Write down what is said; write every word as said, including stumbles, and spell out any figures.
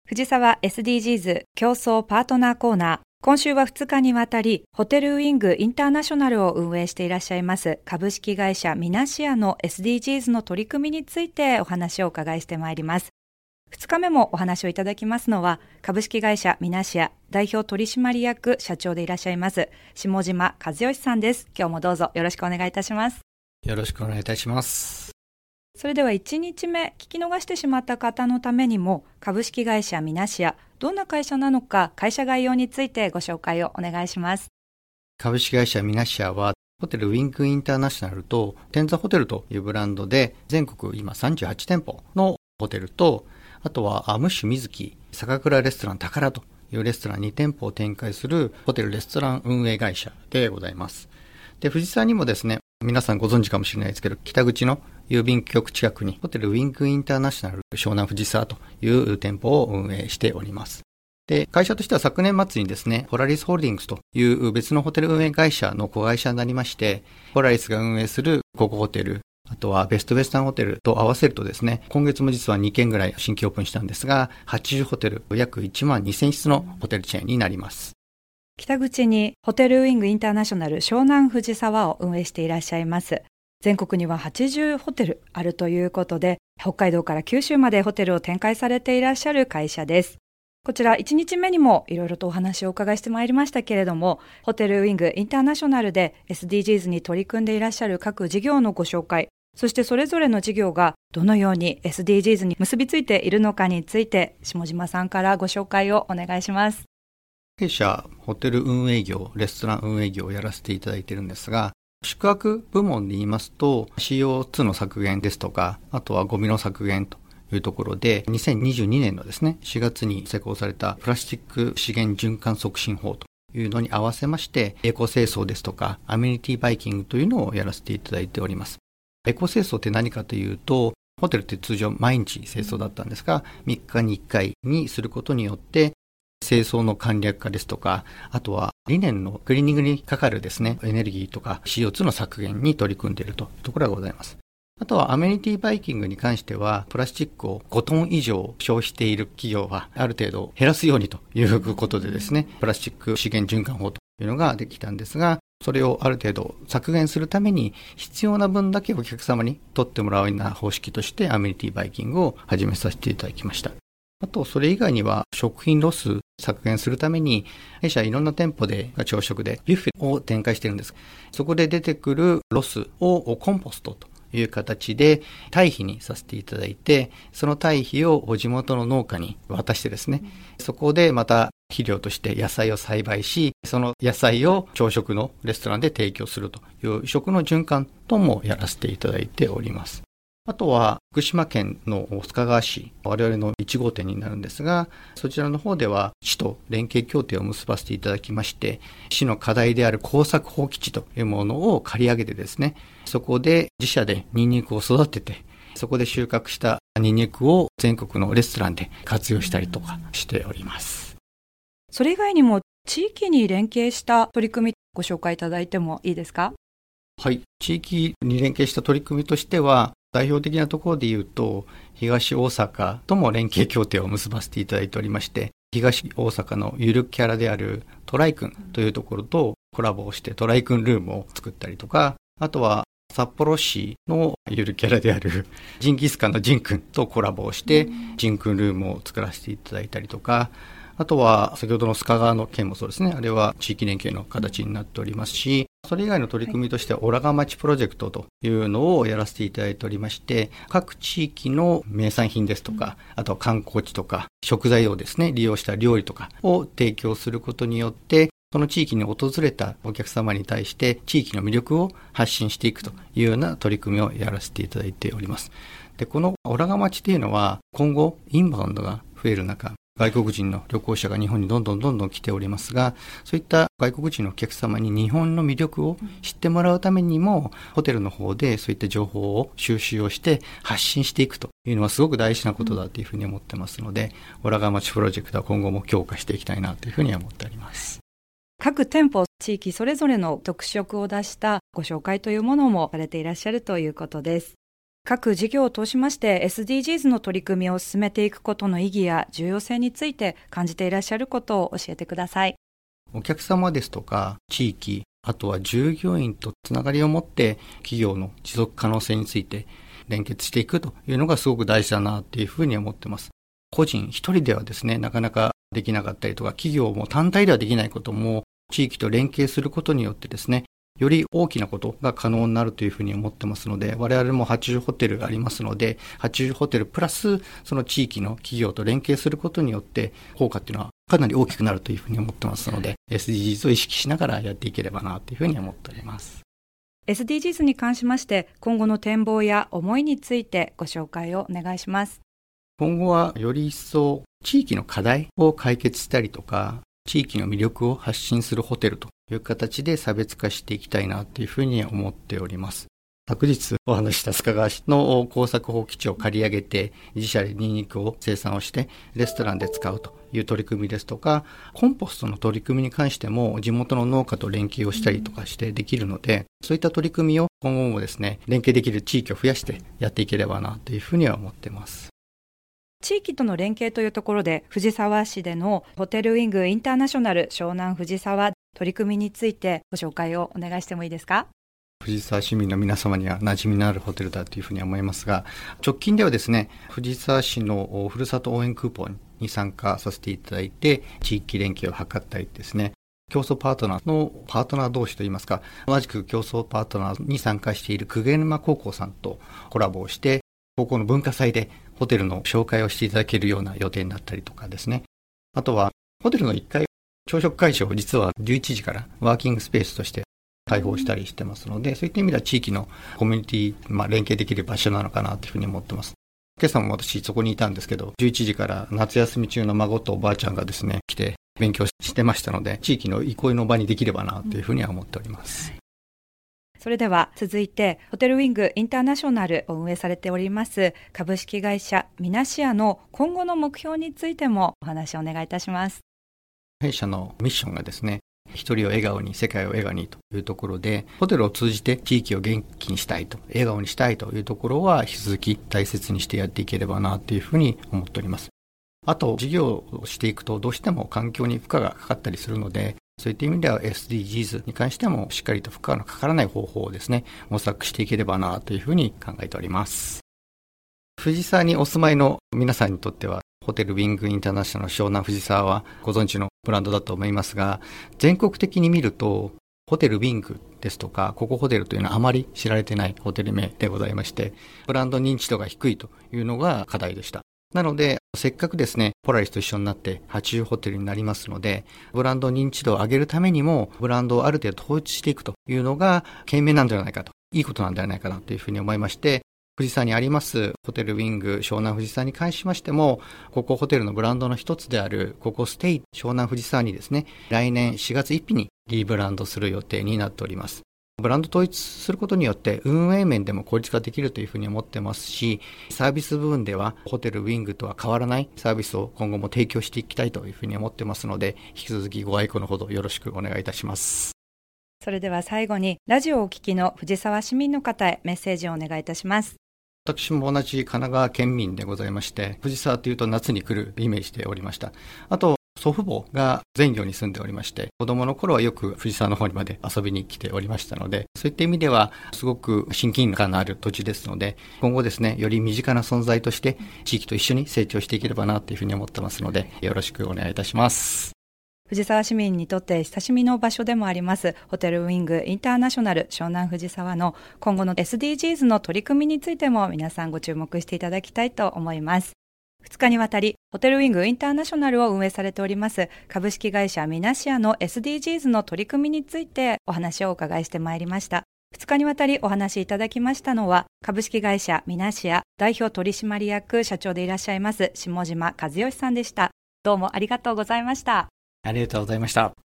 藤沢 エスディージーズ 競争パートナーコーナー。今週はふつかにわたり、ホテルウィングインターナショナルを運営していらっしゃいます株式会社ミナシアの エスディージーズ の取り組みについてお話をお伺いしてまいります。ふつかめもお話をいただきますのは、株式会社ミナシア代表取締役社長でいらっしゃいます下島和義さんです。今日もどうぞよろしくお願いいたします。 よろしくお願いいたします。 それではいちにちめ、聞き逃してしまった方のためにも、株式会社ミナシア、どんな会社なのか、会社概要についてご紹介をお願いします。 株式会社ミナシアは、ホテルウィングインターナショナルと天座ホテルというブランドで、全国今さんじゅうはちてんぽのホテルと、あとはムッシュ水木、坂倉レストラン宝というレストランにてんぽを展開するホテルレストラン運営会社でございます。で、藤沢にもですね、皆さんご存知かもしれないですけど、北口の郵便局近くにホテルウィングインターナショナル湘南藤沢という店舗を運営しております。で、会社としては昨年末にですね、ポラリスホールディングスという別のホテル運営会社の子会社になりまして、ポラリスが運営するココホテル、あとはベストウェスタンホテルと合わせるとですね、今月も実はにけんぐらい新規オープンしたんですが、はちじゅうホテル、約いちまんにせんしつのホテルチェーンになります。 北口にホテルウィングインターナショナル湘南藤沢を運営していらっしゃいます。全国にははちじゅうホテルあるということで、北海道から九州までホテルを展開されていらっしゃる会社です。こちらいちにちめにもいろいろとお話をお伺いしてまいりましたけれども、ホテルウィングインターナショナルで エスディージーズ に取り組んでいらっしゃる各事業のご紹介、そしてそれぞれの事業がどのように エスディージーズ に結びついているのかについて、下島さんからご紹介をお願いします。 弊社、ホテル運営業、レストラン運営業をやらせていただいているんですが、宿泊部門で言いますと シーオーツー の削減ですとか、あとはゴミの削減というところで、にせんにじゅうにねんのですね、しがつに施行されたプラスチック資源循環促進法というのに合わせまして、エコ清掃ですとかアメニティバイキングというのをやらせていただいております。エコ清掃って何かというと、ホテルって通常毎日清掃だったんですが、みっかにいっかいにすることによって清掃の簡略化ですとか、あとはリネンのクリーニングにかかるですね、エネルギーとか シーオーツー の削減に取り組んでいるというところがございます。あとはアメニティバイキングに関しては、プラスチックをごトン以上消費している企業はある程度減らすようにということでですね、プラスチック資源循環法というのができたんですが、それをある程度削減するために必要な分だけお客様に取ってもらうような方式としてアメニティバイキングを始めさせていただきました。あと、それ以外には食品ロス削減するために、弊社いろんな店舗で朝食でビュッフェを展開しているんです。そこで出てくるロスをコンポストという形で堆肥にさせていただいて、その堆肥を地元の農家に渡してですね、そこでまた肥料として野菜を栽培し、その野菜を朝食のレストランで提供するという食の循環ともやらせていただいております。あとは福島県の須賀川市、我々のいちごうてんになるんですが、そちらの方では市と連携協定を結ばせていただきまして、市の課題である耕作放棄地というものを借り上げてですね、そこで自社でニンニクを育てて、そこで収穫したニンニクを全国のレストランで活用したりとかしております。 それ以外にも地域に連携した取り組みご紹介いただいてもいいですか？ はい、地域に連携した取り組みとしては、代表的なところで言うと、東大阪とも連携協定を結ばせていただいておりまして、東大阪のゆるキャラであるトライくんというところとコラボをしてトライくんルームを作ったりとか、あとは札幌市のゆるキャラであるジンギスカンのジンくんとコラボをしてジンくんルームを作らせていただいたりとか、あとは先ほどの須賀川の件もそうですね、あれは地域連携の形になっておりますし、それ以外の取り組みとしてはオラが町プロジェクトというのをやらせていただいておりまして、各地域の名産品ですとか、あとは観光地とか食材をですね利用した料理とかを提供することによって、その地域に訪れたお客様に対して地域の魅力を発信していくというような取り組みをやらせていただいております。で、このオラが町というのは今後インバウンドが増える中、外国人の旅行者が日本にどんどんどんどん来ておりますが、そういった外国人のお客様に日本の魅力を知ってもらうためにも、ホテルの方でそういった情報を収集をして発信していくというのはすごく大事なことだというふうに思ってますので、オラが町プロジェクトは今後も強化していきたいなというふうに思っております。 各店舗、地域それぞれの特色を出したご紹介というものもされていらっしゃるということです。 各事業を通しまして エスディージーズ の取り組みを進めていくことの意義や重要性について感じていらっしゃることを教えてください。 お客様ですとか地域、あとは従業員とつながりを持って企業の持続可能性について連結していくというのがすごく大事だなっていうふうに思ってます。個人一人ではですね、なかなかできなかったりとか、企業も単体ではできないことも地域と連携することによってですね、より大きなことが可能になるというふうに思ってますので、我々もはちじゅうホテルありますので、はちじゅうホテルプラスその地域の企業と連携することによって効果っていうのはかなり大きくなるというふうに思ってますので、 エスディージーズ を意識しながらやっていければなというふうに思っております。 エスディージーズ に関しまして今後の展望や思いについてご紹介をお願いします。 今後はより一層地域の課題を解決したりとか、地域の魅力を発信するホテルという形で差別化していきたいなというふうに思っております。昨日お話した須賀川市の耕作放棄地を借り上げて自社でニンニクを生産をしてレストランで使うという取り組みですとか、コンポストの取り組みに関しても地元の農家と連携をしたりとかしてできるので、そういった取り組みを今後もですね、連携できる地域を増やしてやっていければなというふうには思っています。 地域との連携というところで、藤沢市でのホテルウィングインターナショナル湘南藤沢取り組みについてご紹介をお願いしてもいいですか？ 藤沢市民の皆様には馴染みのあるホテルだというふうに思いますが、直近ではですね、藤沢市のふるさと応援クーポンに参加させていただいて、地域連携を図ったりですね、競争パートナーのパートナー同士といいますか、同じく競争パートナーに参加している鵠沼高校さんとコラボをして、高校の文化祭でホテルの紹介をしていただけるような予定になったりとかですね。あとはホテルのいっかい朝食会場を実はじゅういちじからワーキングスペースとして開放したりしてますので、そういった意味では地域のコミュニティ、まあ、連携できる場所なのかなというふうに思ってます。今朝も私そこにいたんですけど、じゅういちじから夏休み中の孫とおばあちゃんがですね来て勉強してましたので、地域の憩いの場にできればなというふうには思っております。 それでは続いてホテルウィングインターナショナルを運営されております株式会社ミナシアの今後の目標についてもお話をお願いいたします。 弊社のミッションがですね、一人を笑顔に世界を笑顔にというところで、ホテルを通じて地域を元気にしたいと、笑顔にしたいというところは引き続き大切にしてやっていければなというふうに思っております。あと事業をしていくとどうしても環境に負荷がかかったりするので、そういった意味では エスディージーズ に関してもしっかりと負荷のかからない方法をですね、模索していければなというふうに考えております。藤沢にお住まいの皆さんにとっては、ホテルウィングインターナショナル湘南藤沢はご存知のブランドだと思いますが、全国的に見るとホテルウィングですとかココホテルというのはあまり知られてないホテル名でございまして、ブランド認知度が低いというのが課題でした。なのでせっかくですね、ポラリスと一緒になってはちじゅうホテルになりますので、ブランド認知度を上げるためにもブランドをある程度統一していくというのが賢明なんじゃないかと、いいことなんではないかなというふうに思いまして、藤沢にありますホテルウィング湘南藤沢に関しましても、ココホテルのブランドの一つであるココステイ湘南藤沢にですね、来年しがつついたちにリブランドする予定になっております。ブランド統一することによって運営面でも効率化できるというふうに思ってますし、サービス部分ではホテルウィングとは変わらないサービスを今後も提供していきたいというふうに思ってますので、引き続きご愛顧のほどよろしくお願いいたします。 それでは最後にラジオをお聞きの藤沢市民の方へメッセージをお願いいたします。 私も同じ神奈川県民でございまして、藤沢というと夏に来るイメージでおりました。あと祖父母が全寮に住んでおりまして、子供の頃はよく藤沢の方にまで遊びに来ておりましたので、そういった意味ではすごく親近感のある土地ですので、今後ですね、より身近な存在として地域と一緒に成長していければなというふうに思ってますので、よろしくお願いいたします。 藤沢市民にとって親しみの場所でもありますホテルウィングインターナショナル湘南藤沢の今後の エスディージーズ の取り組みについても皆さんご注目していただきたいと思います。ふつかにわたりホテルウィングインターナショナルを運営されております株式会社ミナシアの エスディージーズ の取り組みについてお話をお伺いしてまいりました。ふつかにわたりお話しいただきましたのは、株式会社ミナシア代表取締役社長でいらっしゃいます下島和義さんでした。どうもありがとうございました。 ありがとうございました。